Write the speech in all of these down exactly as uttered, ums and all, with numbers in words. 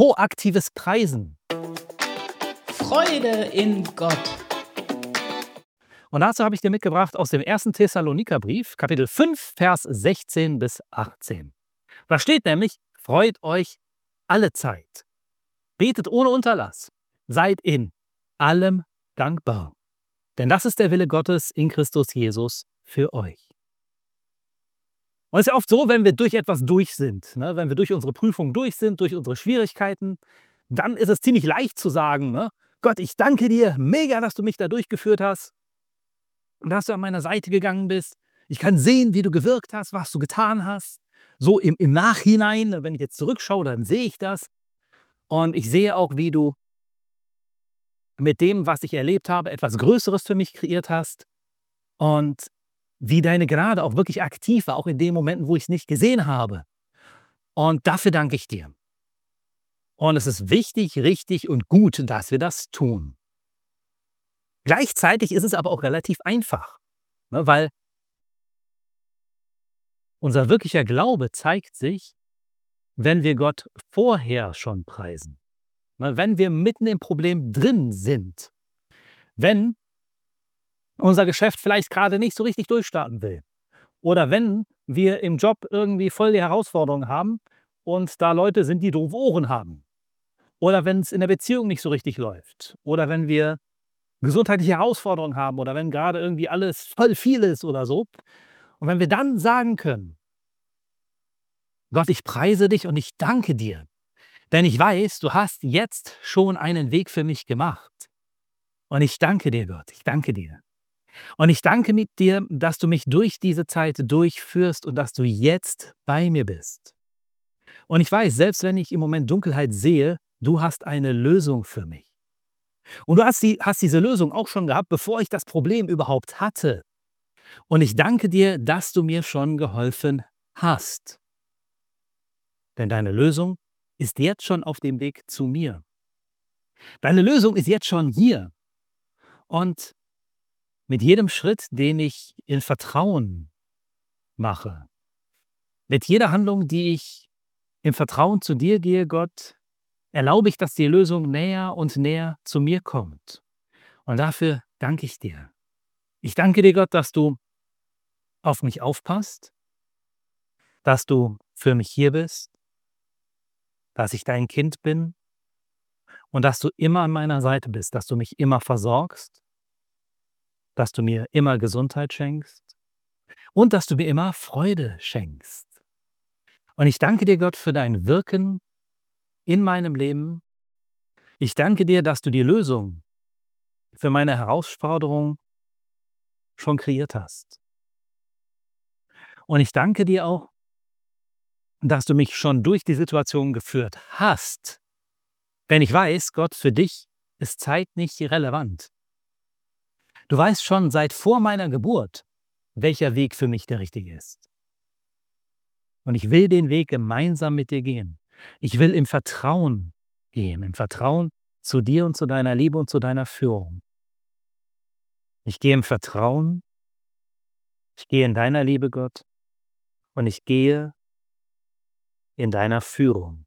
Proaktives Preisen. Freude in Gott. Und dazu habe ich dir mitgebracht aus dem ersten Thessalonikerbrief, Kapitel fünf, Vers sechzehn bis achtzehn. Da steht nämlich: Freut euch alle Zeit. Betet ohne Unterlass. Seid in allem dankbar. Denn das ist der Wille Gottes in Christus Jesus für euch. Und es ist ja oft so, wenn wir durch etwas durch sind, ne, wenn wir durch unsere Prüfung durch sind, durch unsere Schwierigkeiten, dann ist es ziemlich leicht zu sagen, ne, Gott, ich danke dir, mega, dass du mich da durchgeführt hast und dass du an meiner Seite gegangen bist. Ich kann sehen, wie du gewirkt hast, was du getan hast. So im, im Nachhinein, wenn ich jetzt zurückschaue, dann sehe ich das. Und ich sehe auch, wie du mit dem, was ich erlebt habe, etwas Größeres für mich kreiert hast. Und wie deine Gnade auch wirklich aktiv war, auch in den Momenten, wo ich es nicht gesehen habe. Und dafür danke ich dir. Und es ist wichtig, richtig und gut, dass wir das tun. Gleichzeitig ist es aber auch relativ einfach, ne, weil unser wirklicher Glaube zeigt sich, wenn wir Gott vorher schon preisen. Ne, wenn wir mitten im Problem drin sind. Wenn unser Geschäft vielleicht gerade nicht so richtig durchstarten will. Oder wenn wir im Job irgendwie voll die Herausforderungen haben und da Leute sind, die doofe Ohren haben. Oder wenn es in der Beziehung nicht so richtig läuft. Oder wenn wir gesundheitliche Herausforderungen haben oder wenn gerade irgendwie alles voll viel ist oder so. Und wenn wir dann sagen können: Gott, ich preise dich und ich danke dir, denn ich weiß, du hast jetzt schon einen Weg für mich gemacht. Und ich danke dir, Gott, ich danke dir. Und ich danke mit dir, dass du mich durch diese Zeit durchführst und dass du jetzt bei mir bist. Und ich weiß, selbst wenn ich im Moment Dunkelheit sehe, du hast eine Lösung für mich. Und du hast, die, hast diese Lösung auch schon gehabt, bevor ich das Problem überhaupt hatte. Und ich danke dir, dass du mir schon geholfen hast. Denn deine Lösung ist jetzt schon auf dem Weg zu mir. Deine Lösung ist jetzt schon hier. Und mit jedem Schritt, den ich in Vertrauen mache, mit jeder Handlung, die ich im Vertrauen zu dir gehe, Gott, erlaube ich, dass die Lösung näher und näher zu mir kommt. Und dafür danke ich dir. Ich danke dir, Gott, dass du auf mich aufpasst, dass du für mich hier bist, dass ich dein Kind bin und dass du immer an meiner Seite bist, dass du mich immer versorgst, dass du mir immer Gesundheit schenkst und dass du mir immer Freude schenkst. Und ich danke dir, Gott, für dein Wirken in meinem Leben. Ich danke dir, dass du die Lösung für meine Herausforderung schon kreiert hast. Und ich danke dir auch, dass du mich schon durch die Situation geführt hast. Denn ich weiß, Gott, für dich ist Zeit nicht relevant. Du weißt schon seit vor meiner Geburt, welcher Weg für mich der richtige ist. Und ich will den Weg gemeinsam mit dir gehen. Ich will im Vertrauen gehen, im Vertrauen zu dir und zu deiner Liebe und zu deiner Führung. Ich gehe im Vertrauen, ich gehe in deiner Liebe, Gott, und ich gehe in deiner Führung.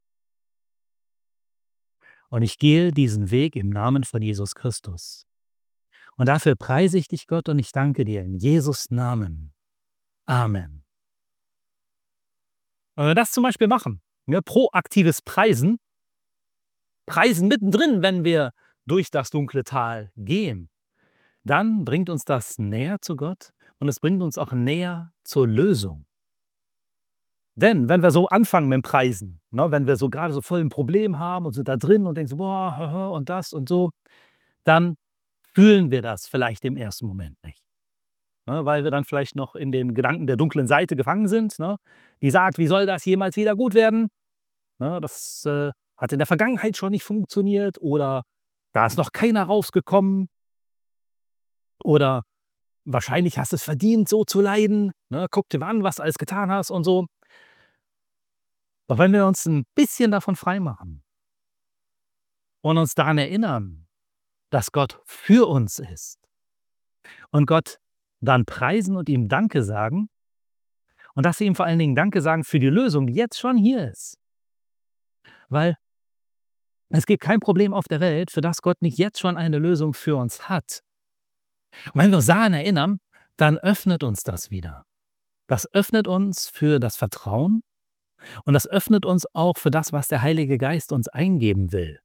Und ich gehe diesen Weg im Namen von Jesus Christus. Und dafür preise ich dich, Gott, und ich danke dir in Jesus' Namen. Amen. Wenn wir das zum Beispiel machen, ne, proaktives Preisen, Preisen mittendrin, wenn wir durch das dunkle Tal gehen, dann bringt uns das näher zu Gott und es bringt uns auch näher zur Lösung. Denn wenn wir so anfangen mit dem Preisen, ne, wenn wir so gerade so voll ein Problem haben und sind da drin und denken so, boah, haha, und das und so, dann fühlen wir das vielleicht im ersten Moment nicht. Ne, weil wir dann vielleicht noch in den Gedanken der dunklen Seite gefangen sind, ne, die sagt, wie soll das jemals wieder gut werden? Ne, das äh, hat in der Vergangenheit schon nicht funktioniert oder da ist noch keiner rausgekommen oder wahrscheinlich hast du es verdient, so zu leiden. Ne, guck dir mal an, was du alles getan hast und so. Doch wenn wir uns ein bisschen davon freimachen und uns daran erinnern, dass Gott für uns ist und Gott dann preisen und ihm Danke sagen und dass wir ihm vor allen Dingen Danke sagen für die Lösung, die jetzt schon hier ist. Weil Es gibt kein Problem auf der Welt, für das Gott nicht jetzt schon eine Lösung für uns hat. Und wenn wir uns daran erinnern, dann öffnet uns das wieder. Das öffnet uns für das Vertrauen und das öffnet uns auch für das, was der Heilige Geist uns eingeben will,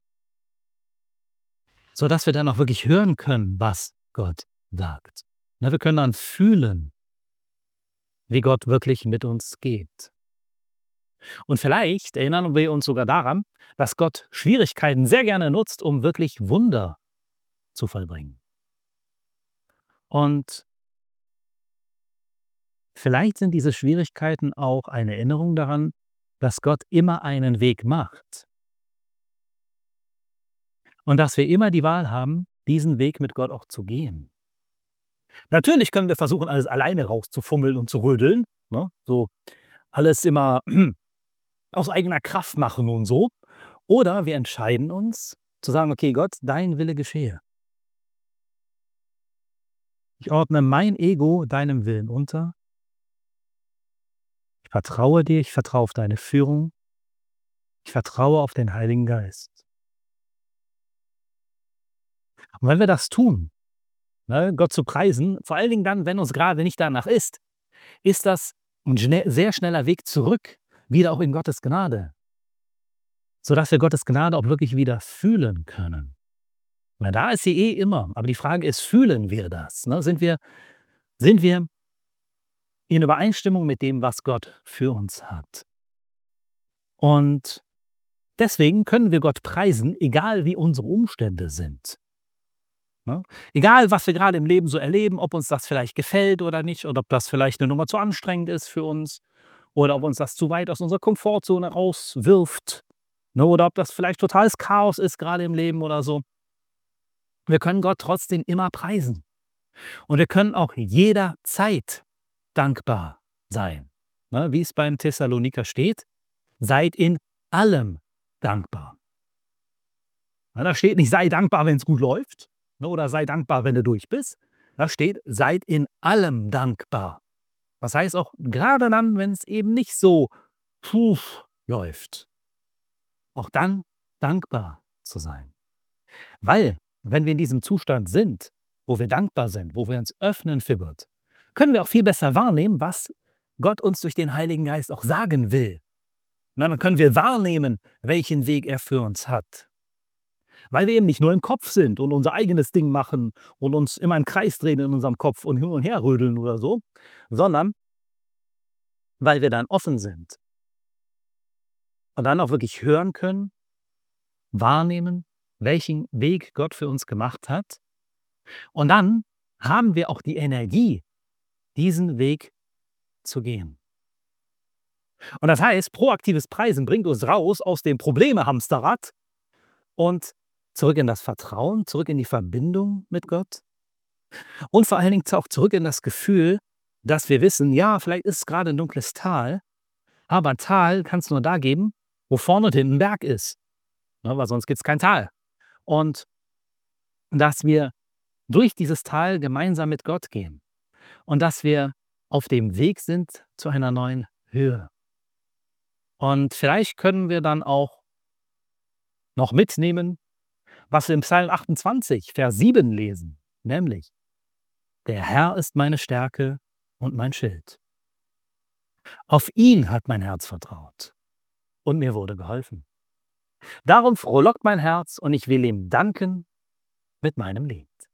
sodass wir dann auch wirklich hören können, was Gott sagt. Ne, wir können dann fühlen, wie Gott wirklich mit uns geht. Und vielleicht erinnern wir uns sogar daran, dass Gott Schwierigkeiten sehr gerne nutzt, um wirklich Wunder zu vollbringen. Und vielleicht sind diese Schwierigkeiten auch eine Erinnerung daran, dass Gott immer einen Weg macht und dass wir immer die Wahl haben, diesen Weg mit Gott auch zu gehen. Natürlich können wir versuchen, alles alleine rauszufummeln und zu rödeln, ne? So alles immer aus eigener Kraft machen und so. Oder wir entscheiden uns zu sagen: „Okay, Gott, dein Wille geschehe. Ich ordne mein Ego deinem Willen unter. Ich vertraue dir, ich vertraue auf deine Führung. Ich vertraue auf den Heiligen Geist.“ Und wenn wir das tun, ne, Gott zu preisen, vor allen Dingen dann, wenn uns gerade nicht danach ist, ist das ein schnell sehr schneller Weg zurück, wieder auch in Gottes Gnade, sodass wir Gottes Gnade auch wirklich wieder fühlen können. Weil da ist sie eh immer, aber die Frage ist, fühlen wir das, ne? Sind wir sind wir in Übereinstimmung mit dem, was Gott für uns hat? Und deswegen können wir Gott preisen, egal wie unsere Umstände sind, ne? Egal, was wir gerade im Leben so erleben, ob uns das vielleicht gefällt oder nicht oder ob das vielleicht eine Nummer zu anstrengend ist für uns oder ob uns das zu weit aus unserer Komfortzone rauswirft, ne, oder ob das vielleicht totales Chaos ist gerade im Leben oder so. Wir können Gott trotzdem immer preisen und wir können auch jederzeit dankbar sein, ne, wie es beim Thessaloniker steht: „Seid in allem dankbar.“ Ja, da steht nicht: „Sei dankbar, wenn es gut läuft“, ne, oder „sei dankbar, wenn du durch bist.“ Da steht: „Seid in allem dankbar.“ Das heißt auch gerade dann, wenn es eben nicht so puh läuft, auch dann dankbar zu sein. Weil, wenn wir in diesem Zustand sind, wo wir dankbar sind, wo wir uns öffnen für Gott, können wir auch viel besser wahrnehmen, was Gott uns durch den Heiligen Geist auch sagen will. Na, dann können wir wahrnehmen, welchen Weg er für uns hat. Weil wir eben nicht nur im Kopf sind und unser eigenes Ding machen und uns immer im Kreis drehen in unserem Kopf und hin und her rödeln oder so, sondern weil wir dann offen sind und dann auch wirklich hören können, wahrnehmen, welchen Weg Gott für uns gemacht hat. Und dann haben wir auch die Energie, diesen Weg zu gehen. Und das heißt, proaktives Preisen bringt uns raus aus dem Probleme-Hamsterrad und zurück in das Vertrauen, zurück in die Verbindung mit Gott und vor allen Dingen auch zurück in das Gefühl, dass wir wissen, ja, vielleicht ist es gerade ein dunkles Tal, aber ein Tal kann es nur da geben, wo vorne und hinten ein Berg ist, ne, weil sonst gibt es kein Tal. Und dass wir durch dieses Tal gemeinsam mit Gott gehen und dass wir auf dem Weg sind zu einer neuen Höhe. Und vielleicht können wir dann auch noch mitnehmen, was wir im Psalm achtundzwanzig, Vers sieben lesen, nämlich: „Der Herr ist meine Stärke und mein Schild. Auf ihn hat mein Herz vertraut und mir wurde geholfen. Darum frohlockt mein Herz und ich will ihm danken mit meinem Lied.“